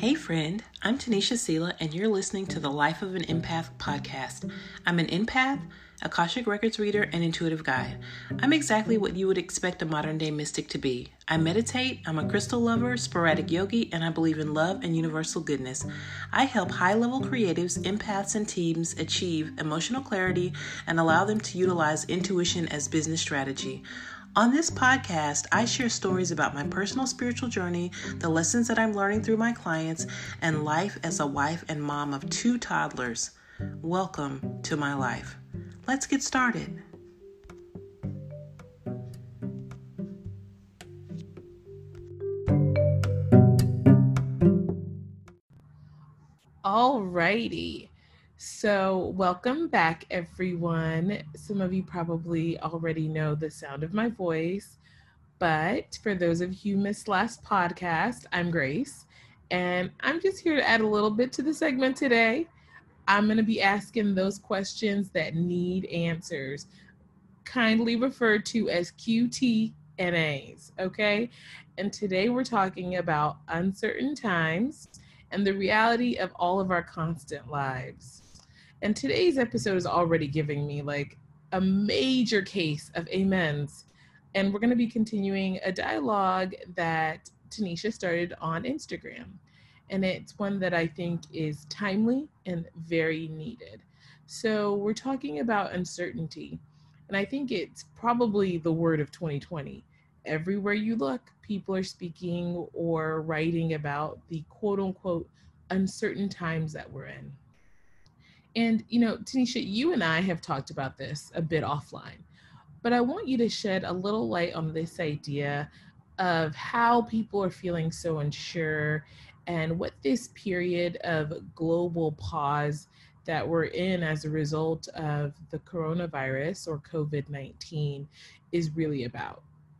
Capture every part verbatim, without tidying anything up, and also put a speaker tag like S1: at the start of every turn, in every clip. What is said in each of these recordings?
S1: Hey friend, I'm Tanisha Sela and you're listening to the Life of an Empath podcast. I'm an empath, Akashic Records reader, and intuitive guide. I'm exactly what you would expect a modern day mystic to be. I meditate, I'm a crystal lover, sporadic yogi, and I believe in love and universal goodness. I help high-level creatives, empaths, and teams achieve emotional clarity and allow them to utilize intuition as business strategy. On this podcast, I share stories about my personal spiritual journey, the lessons that I'm learning through my clients, and life as a wife and mom of two toddlers. Welcome to my life. Let's get started. Alrighty. So, welcome back, everyone. Some of you probably already know the sound of my voice. But for those of you who missed last podcast, I'm Grace, and I'm just here to add a little bit to the segment today. I'm going to be asking those questions that need answers, kindly referred to as Q T N As, okay? And today we're talking about uncertain times and the reality of all of our constant lives. And today's episode is already giving me like a major case of amens. And we're going to be continuing a dialogue that Tanisha started on Instagram. And it's one that I think is timely and very needed. So we're talking about uncertainty. And I think it's probably the word of twenty twenty. Everywhere you look, people are speaking or writing about the quote unquote uncertain times that we're in. And, you know, Tanisha, you and I have talked about this a bit offline. But I want you to shed a little light on this idea of how people are feeling so unsure and what this period of global pause that we're in as a result of the coronavirus or covid nineteen is really about.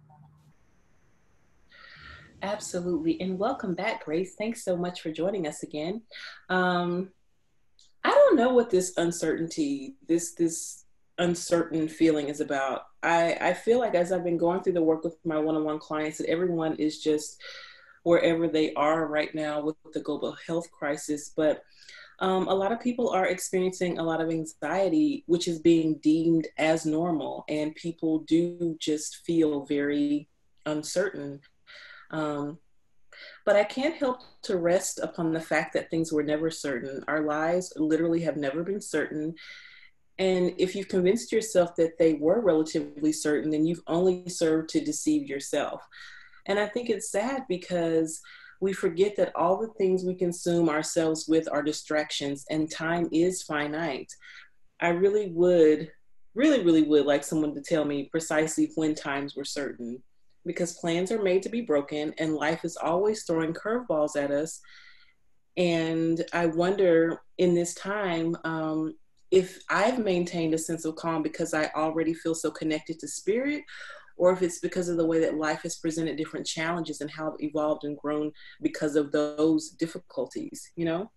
S2: Absolutely. And welcome back, Grace. Thanks so much for joining us again. Um, I don't know what this uncertainty, this, this, uncertain feeling is about. I, I feel like as I've been going through the work with my one-on-one clients that everyone is just wherever they are right now with the global health crisis. But um, a lot of people are experiencing a lot of anxiety, which is being deemed as normal. And people do just feel very uncertain. Um, but I can't help to rest upon the fact that things were never certain. Our lives literally have never been certain. And if you've convinced yourself that they were relatively certain, then you've only served to deceive yourself. And I think it's sad because we forget that all the things we consume ourselves with are distractions and time is finite. I really would, really, really would like someone to tell me precisely when times were certain, because plans are made to be broken and life is always throwing curveballs at us. And I wonder in this time, um, if I've maintained a sense of calm because I already feel so connected to spirit, or if it's because of the way that life has presented different challenges and how it evolved and grown because of those difficulties, you know?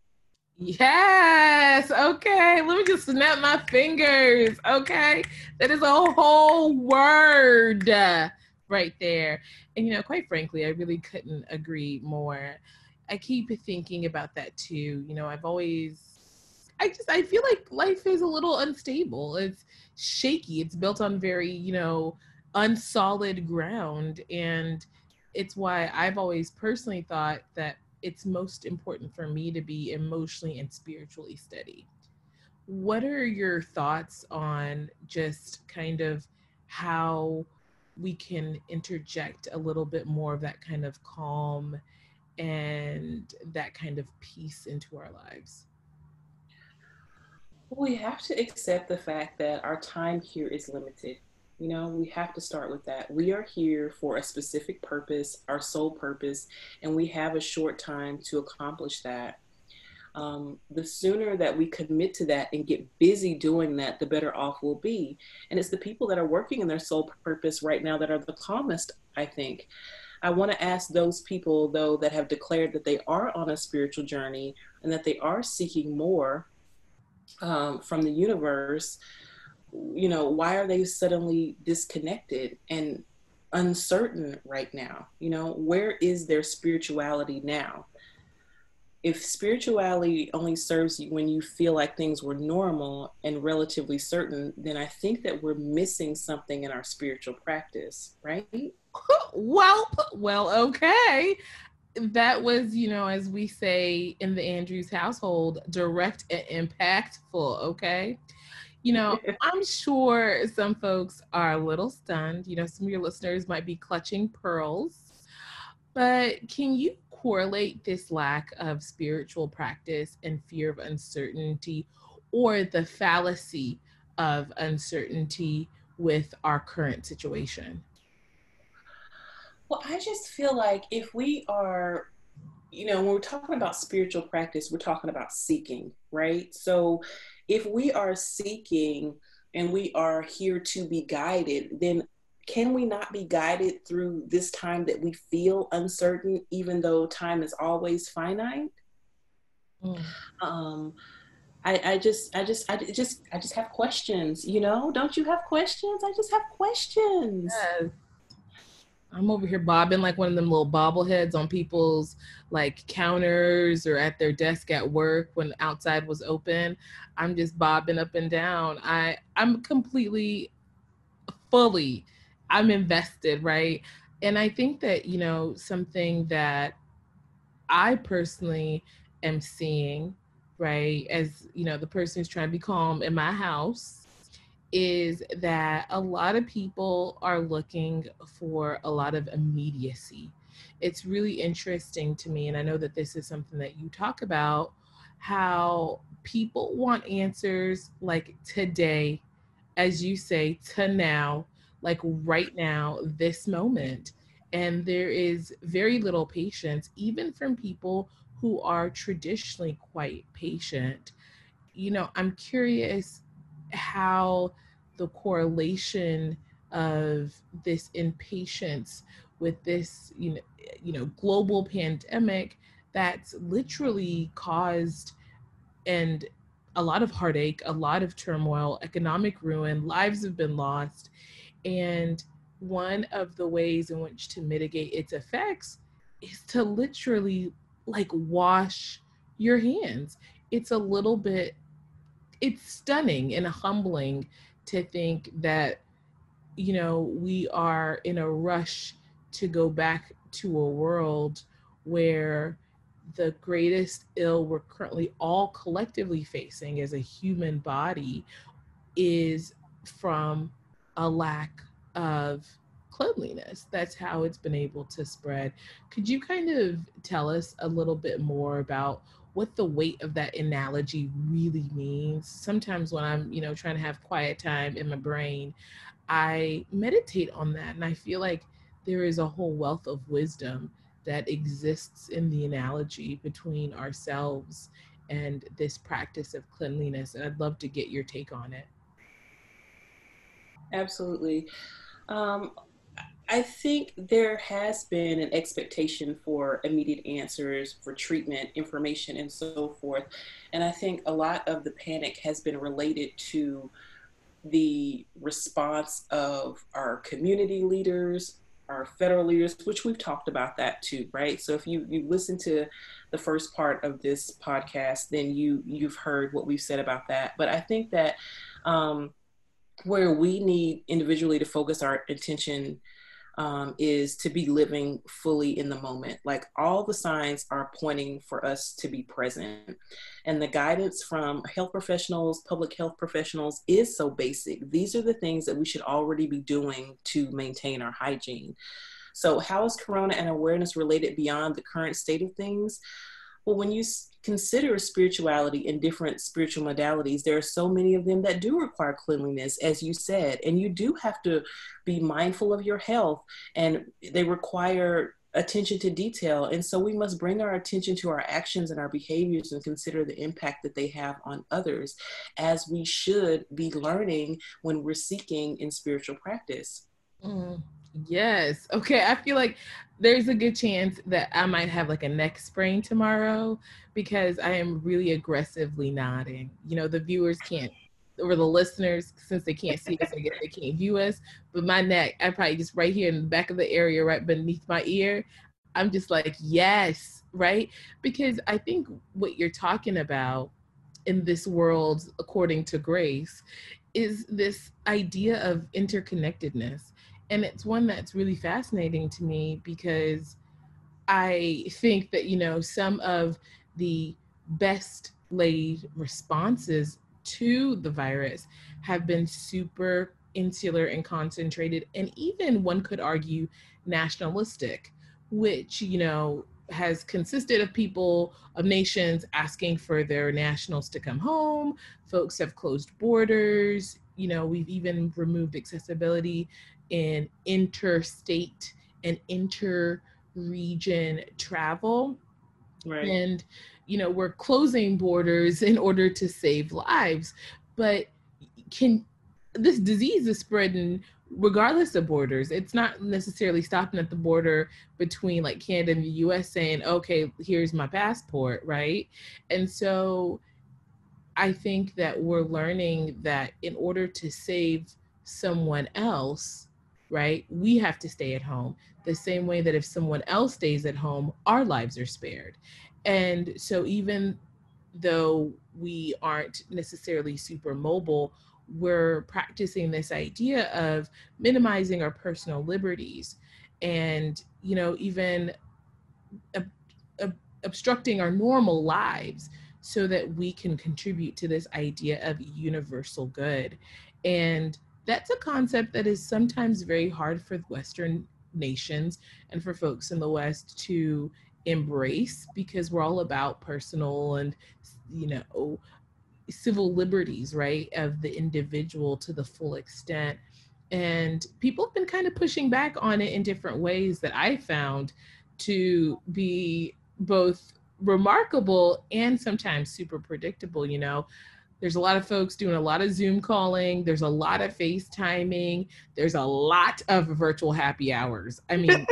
S1: Yes. Okay. Let me just snap my fingers. Okay. That is a whole word right there. And, you know, quite frankly, I really couldn't agree more. I keep thinking about that too. You know, I've always I just, I feel like life is a little unstable. It's shaky. It's built on very, you know, unsolid ground. And it's why I've always personally thought that it's most important for me to be emotionally and spiritually steady. What are your thoughts on just kind of how we can interject a little bit more of that kind of calm and that kind of peace into our lives?
S2: We have to accept the fact that our time here is limited. You know, we have to start with that. We are here for a specific purpose, our sole purpose, and we have a short time to accomplish that. Um, the sooner that we commit to that and get busy doing that, the better off we'll be. And it's the people that are working in their sole purpose right now that are the calmest, I think. I want to ask those people, though, that have declared that they are on a spiritual journey and that they are seeking more um, from the universe, you know, why are they suddenly disconnected and uncertain right now? You know, where is their spirituality now? if spirituality only serves you when you feel like things were normal and relatively certain, then I think that we're missing something in our spiritual practice, right?
S1: well, well, okay. That was, you know, as we say in the Andrews household, direct and impactful, okay? You know, I'm sure some folks are a little stunned. You know, some of your listeners might be clutching pearls. But can you correlate this lack of spiritual practice and fear of uncertainty, or the fallacy of uncertainty, with our current situation?
S2: Well, I just feel like if we are, you know, when we're talking about spiritual practice, we're talking about seeking, right? So if we are seeking and we are here to be guided, then can we not be guided through this time that we feel uncertain, even though time is always finite?
S1: Mm.
S2: Um, I, I just, I just, I just, I just have questions. You know, don't you have questions? I just have questions.
S1: Yes. I'm over here bobbing like one of them little bobbleheads on people's like counters or at their desk at work when outside was open. I'm just bobbing up and down. I I'm completely fully I'm invested, right? And I think that, you know, something that I personally am seeing, right, as you know, the person who's trying to be calm in my house, is that a lot of people are looking for a lot of immediacy. It's really interesting to me, and I know that this is something that you talk about, how people want answers like today, as you say, to now, like right now, this moment. And there is very little patience, even from people who are traditionally quite patient. You know, I'm curious how the correlation of this impatience with this, you know, you know, global pandemic that's literally caused and a lot of heartache, a lot of turmoil, economic ruin, lives have been lost. And one of the ways in which to mitigate its effects is to literally like wash your hands. It's a little bit, it's stunning and humbling to think that, you know, we are in a rush to go back to a world where the greatest ill we're currently all collectively facing as a human body is from a lack of cleanliness. That's how it's been able to spread. Could you kind of tell us a little bit more about what the weight of that analogy really means? Sometimes when I'm, you know, trying to have quiet time in my brain, I meditate on that, and I feel like there is a whole wealth of wisdom that exists in the analogy between ourselves and this practice of cleanliness. And I'd love to get your take on it.
S2: Absolutely. Um, I think there has been an expectation for immediate answers, for treatment, information, and so forth. And I think a lot of the panic has been related to the response of our community leaders, our federal leaders, which we've talked about that too, right? So if you you listen to the first part of this podcast, then you you've heard what we've said about that. But I think that um, where we need individually to focus our attention um, is to be living fully in the moment. Like all the signs are pointing for us to be present. And the guidance from health professionals, public health professionals is so basic. These are the things that we should already be doing to maintain our hygiene. So how is Corona and awareness related beyond the current state of things? Well, when you consider spirituality and different spiritual modalities, there are so many of them that do require cleanliness, as you said, and you do have to be mindful of your health, and they require attention to detail. And so we must bring our attention to our actions and our behaviors and consider the impact that they have on others, as we should be learning when we're seeking in spiritual practice.
S1: Mm, yes. Okay. I feel like there's a good chance that I might have like a neck sprain tomorrow because I am really aggressively nodding. You know, the viewers can't, or the listeners, since they can't see us, I guess they can't view us. But my neck, I probably just right here in the back of the area, right beneath my ear, I'm just like, yes, right? Because I think what you're talking about in this world, according to Grace, is this idea of interconnectedness. And it's one that's really fascinating to me because I think that, you know, some of the best laid responses to the virus have been super insular and concentrated, and even one could argue nationalistic, which, you know, has consisted of people, of nations asking for their nationals to come home. Folks have closed borders. You know, we've even removed accessibility in interstate and inter region travel.
S2: Right.
S1: And, you know, we're closing borders in order to save lives. But can this disease is spreading regardless of borders. It's not necessarily stopping at the border between like Canada and the U S saying, okay, here's my passport, right? And so I think that we're learning that in order to save someone else, right, we have to stay at home. The same way that if someone else stays at home, our lives are spared. And so even though we aren't necessarily super mobile, we're practicing this idea of minimizing our personal liberties and, you know, even ob- ob- obstructing our normal lives so that we can contribute to this idea of universal good. And that's a concept that is sometimes very hard for Western nations and for folks in the West to embrace because we're all about personal and, you know, civil liberties, right, of the individual to the full extent. And people have been kind of pushing back on it in different ways that I found to be both remarkable and sometimes super predictable. You know, there's a lot of folks doing a lot of Zoom calling, there's a lot of FaceTiming, there's a lot of virtual happy hours. I mean,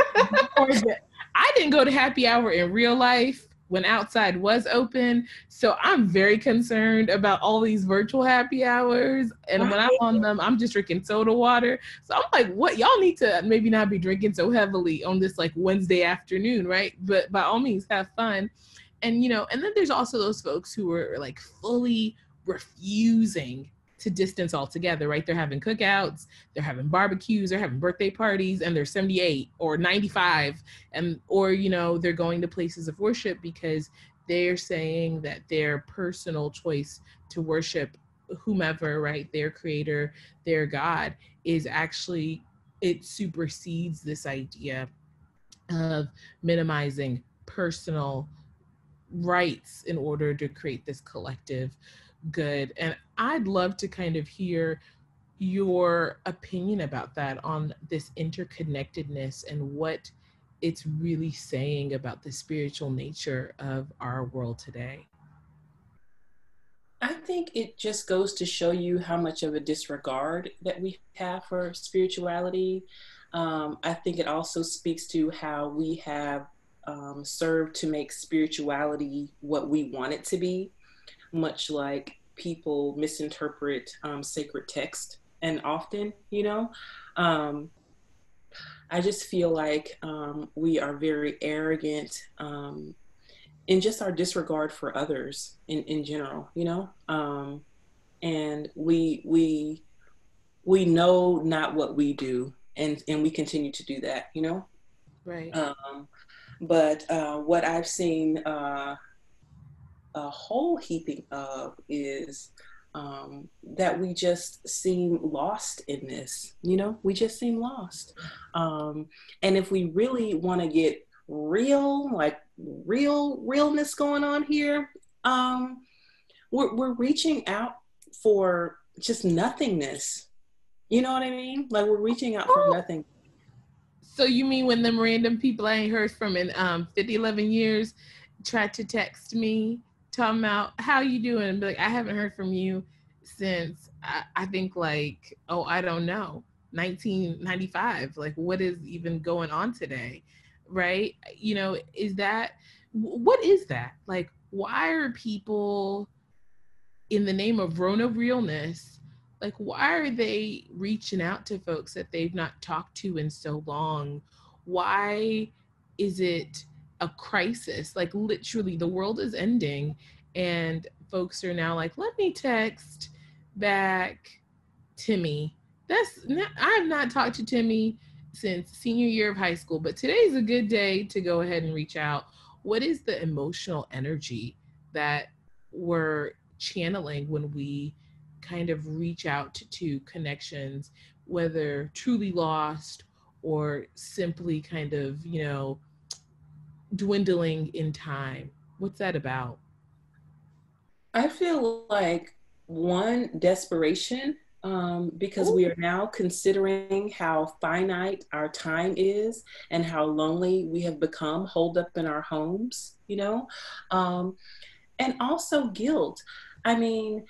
S1: I didn't go to happy hour in real life when outside was open. So I'm very concerned about all these virtual happy hours. And when I'm
S2: Right.
S1: on them, I'm just drinking soda water. So I'm like, what? Y'all need to maybe not be drinking so heavily on this like Wednesday afternoon, right? But by all means, have fun. And, you know, and then there's also those folks who are like fully refusing to distance altogether, right? They're having cookouts, they're having barbecues, they're having birthday parties, and they're seventy-eight or ninety-five, and or you know they're going to places of worship because they're saying that their personal choice to worship whomever, right, their creator, their God, is actually, it supersedes this idea of minimizing personal rights in order to create this collective good. And I'd love to kind of hear your opinion about that, on this interconnectedness and what it's really saying about the spiritual nature of our world today.
S2: I think it just goes to show you how much of a disregard that we have for spirituality. Um, I think it also speaks to how we have um, served to make spirituality what we want it to be, much like people misinterpret um, sacred text. And often, you know, um, I just feel like um, we are very arrogant um, in just our disregard for others in, in general, you know. Um, and we we we know not what we do, and and we continue to do that, you know.
S1: Right.
S2: Um, but uh, what I've seen uh, a whole heaping of is um, that we just seem lost in this, you know, we just seem lost. Um, and if we really want to get real, like real realness going on here, um, we're, we're reaching out for just nothingness. You know what I mean? Like we're reaching out for
S1: Oh,
S2: nothing.
S1: so you mean when them random people I ain't heard from in um fifty, eleven years tried to text me talking about how you doing, and be like, I haven't heard from you since I, I think like, oh, I don't know, nineteen ninety-five. Like, what is even going on today? Right? You know, is that, what is that? Like, why are people, in the name of Rona realness, like, why are they reaching out to folks that they've not talked to in so long? Why? is it a crisis? Like literally the world is ending and folks are now like, let me text back Timmy. That's not, I have not talked to Timmy since senior year of high school, but today's a good day to go ahead and reach out. What is the emotional energy that we're channeling when we kind of reach out to, to connections, whether truly lost or simply kind of, you know, dwindling in time? What's that about?
S2: I feel like one, desperation, um, because
S1: Ooh.
S2: we are now considering how finite our time is and how lonely we have become holed up in our homes, you know, um, and also guilt. I mean,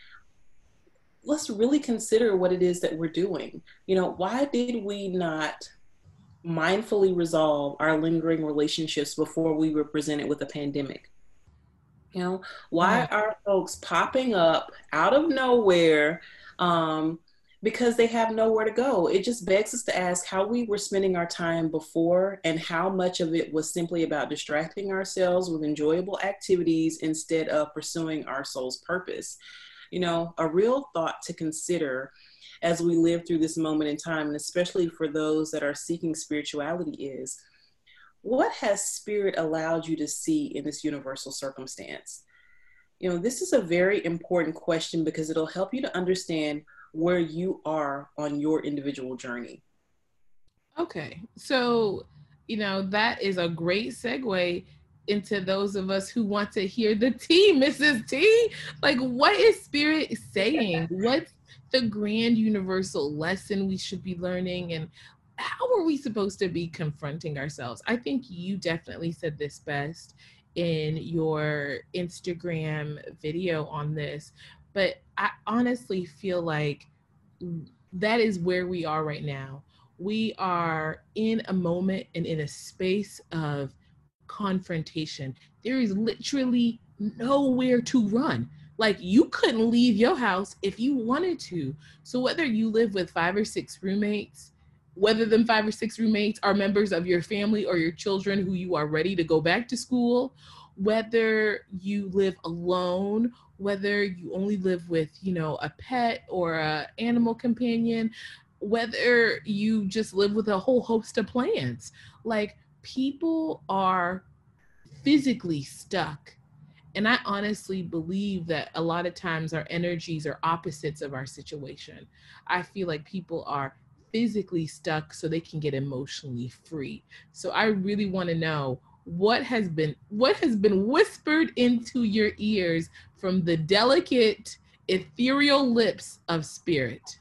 S2: let's really consider what it is that we're doing. You know, why did we not mindfully resolve our lingering relationships before we were presented with a pandemic? You know, why
S1: Mm.
S2: are folks popping up out of nowhere, um, because they have nowhere to go? It just begs us to ask how we were spending our time before and how much of it was simply about distracting ourselves with enjoyable activities instead of pursuing our soul's purpose. You know, a real thought to consider as we live through this moment in time, and especially for those that are seeking spirituality, is what has spirit allowed you to see in this universal circumstance? You know, this is a very important question because it'll help you to understand where you are on your individual journey.
S1: Okay. So, you know, that is a great segue into those of us who want to hear the tea, Missus T. Like, what is spirit saying? What's the grand universal lesson we should be learning? And how are we supposed to be confronting ourselves? I think you definitely said this best in your Instagram video on this, but I honestly feel like that is where we are right now. We are in a moment and in a space of confrontation. There is literally nowhere to run. Like you couldn't leave your house if you wanted to. So whether you live with five or six roommates, whether them five or six roommates are members of your family or your children who you are ready to go back to school, whether you live alone, whether you only live with, you know, a pet or a animal companion, whether you just live with a whole host of plants, like people are physically stuck. And I honestly believe that a lot of times our energies are opposites of our situation. I feel like people are physically stuck so they can get emotionally free. So I really want to know what has been what has been whispered into your ears from the delicate ethereal lips of spirit.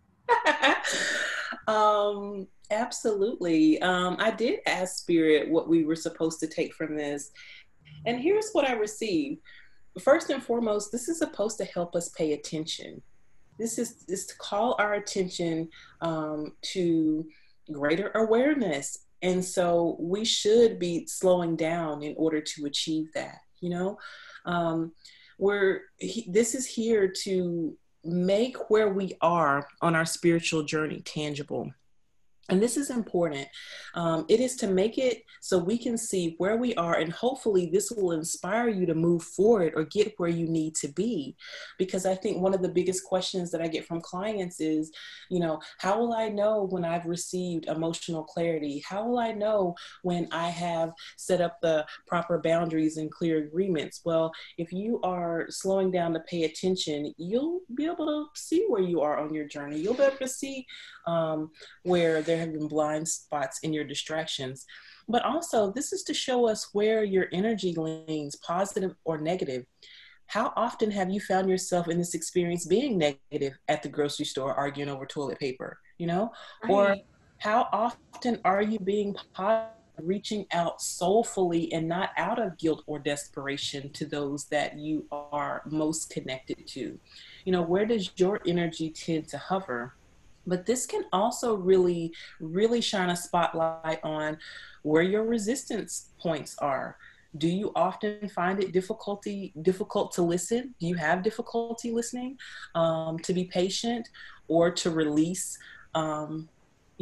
S2: um, absolutely. Um, I did ask Spirit what we were supposed to take from this. And here's what I received. First and foremost, this is supposed to help us pay attention. This is, is to call our attention um, to greater awareness. And so we should be slowing down in order to achieve that, you know? Um, we're, he, this is here to make where we are on our spiritual journey tangible. And this is important. Um, it is to make it so we can see where we are, and hopefully this will inspire you to move forward or get where you need to be. Because I think one of the biggest questions that I get from clients is, you know, how will I know when I've received emotional clarity? How will I know when I have set up the proper boundaries and clear agreements? Well, if you are slowing down to pay attention, you'll be able to see where you are on your journey. You'll be able to see um, where there have been blind spots in your distractions. But also, this is to show us where your energy leans, positive or negative. How often have you found yourself in this experience being negative at the grocery store, arguing over toilet paper, you know? Or
S1: Right.
S2: how often are you being positive, reaching out soulfully and not out of guilt or desperation to those that you are most connected to? You know, where does your energy tend to hover? But this can also really, really shine a spotlight on where your resistance points are. Do you often find it difficulty difficult to listen? Do you have difficulty listening, um, to be patient, or to release, um,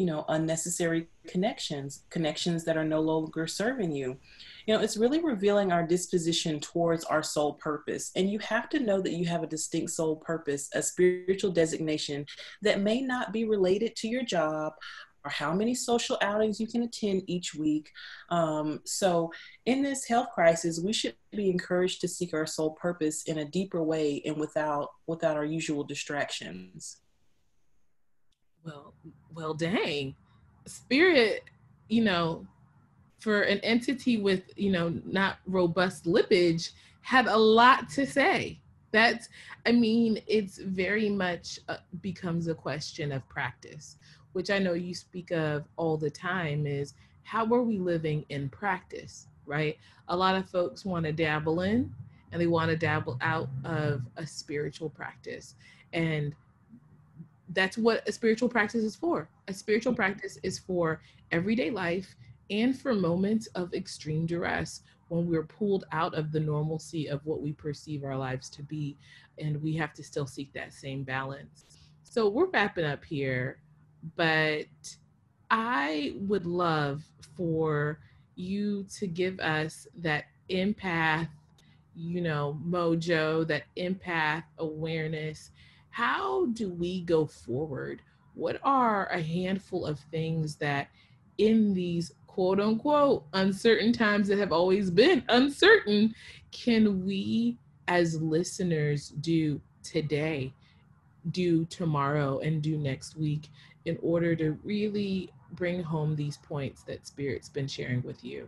S2: you know, unnecessary connections, connections that are no longer serving you. You know, it's really revealing our disposition towards our soul purpose. And you have to know that you have a distinct soul purpose, a spiritual designation that may not be related to your job or how many social outings you can attend each week. Um, so in this health crisis, we should be encouraged to seek our soul purpose in a deeper way and without without our usual distractions.
S1: Well, well, dang. Spirit, you know, for an entity with, you know, not robust lippage, had a lot to say. That's, I mean, it's very much uh, becomes a question of practice, which I know you speak of all the time, is how are we living in practice, right? A lot of folks want to dabble in and they want to dabble out of a spiritual practice. And that's what a spiritual practice is for. A spiritual practice is for everyday life and for moments of extreme duress when we're pulled out of the normalcy of what we perceive our lives to be, and we have to still seek that same balance. So we're wrapping up here, but I would love for you to give us that empath, you know, mojo, that empath awareness. How do we go forward? What are a handful of things that in these quote unquote uncertain times that have always been uncertain, can we as listeners do today, do tomorrow, and do next week in order to really bring home these points that Spirit's been sharing with you?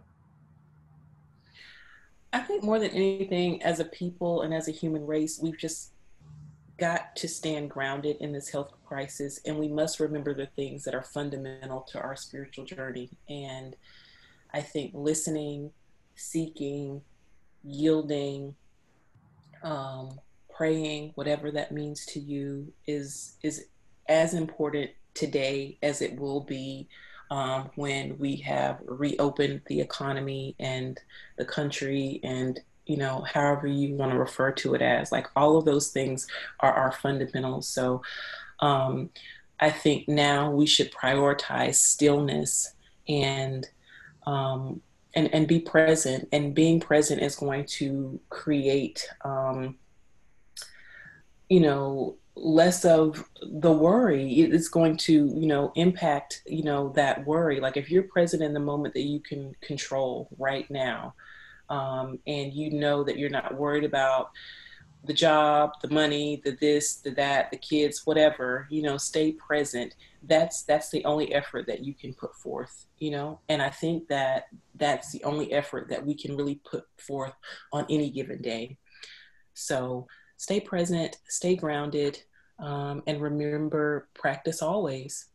S2: I think more than anything, as a people and as a human race, we've just got to stand grounded in this health crisis, and we must remember the things that are fundamental to our spiritual journey. And I think listening, seeking, yielding, um, praying, whatever that means to you, is is as important today as it will be um, when we have reopened the economy and the country, and you know, however you want to refer to it as. Like, all of those things are our fundamentals. So um, I think now we should prioritize stillness and um, and and be present. And being present is going to create um, you know, less of the worry. It's going to, you know, impact, you know, that worry. Like, if you're present in the moment that you can control right now, um, and you know that you're not worried about the job, the money, the this, the that, the kids, whatever, you know, stay present. That's that's the only effort that you can put forth, you know. And I think that that's the only effort that we can really put forth on any given day. So stay present, stay grounded, um, and remember, practice always.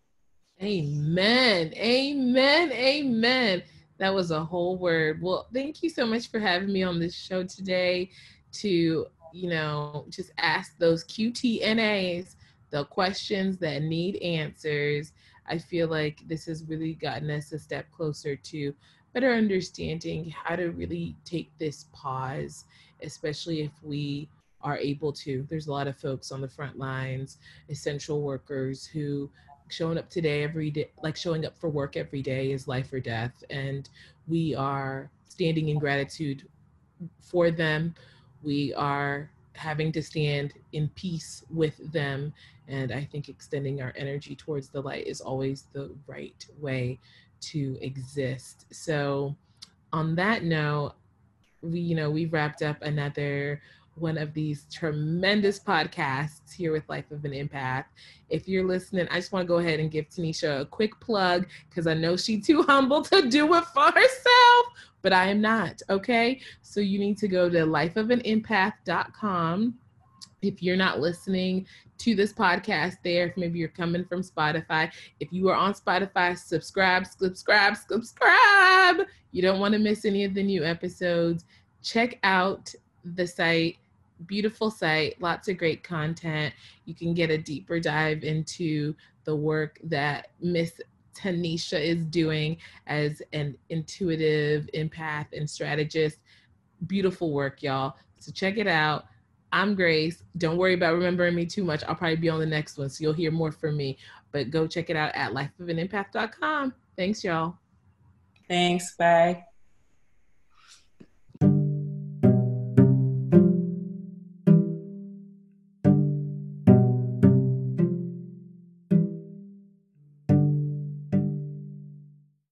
S1: Amen. Amen. Amen. That was a whole word. Well, thank you so much for having me on this show today to, you know, just ask those Q T N As, the questions that need answers. I feel like this has really gotten us a step closer to better understanding how to really take this pause, especially if we are able to. There's a lot of folks on the front lines, essential workers, who showing up today every day, like showing up for work every day is life or death. And we are standing in gratitude for them. We are having to stand in peace with them. And I think extending our energy towards the light is always the right way to exist. So on that note, we, you know, we've wrapped up another one of these tremendous podcasts here with Life of an Empath. If you're listening, I just want to go ahead and give Tanisha a quick plug, because I know she's too humble to do it for herself, but I am not, okay? So you need to go to life of an empath dot com. If you're not listening to this podcast there, if maybe you're coming from Spotify, if you are on Spotify, subscribe, subscribe, subscribe. You don't want to miss any of the new episodes. Check out the site, beautiful site, lots of great content. You can get a deeper dive into the work that Miss Tanisha is doing as an intuitive empath and strategist. Beautiful work, y'all. So check it out. I'm Grace. Don't worry about remembering me too much. I'll probably be on the next one, so you'll hear more from me. But go check it out at life of an empath dot com. Thanks, y'all.
S2: Thanks. Bye.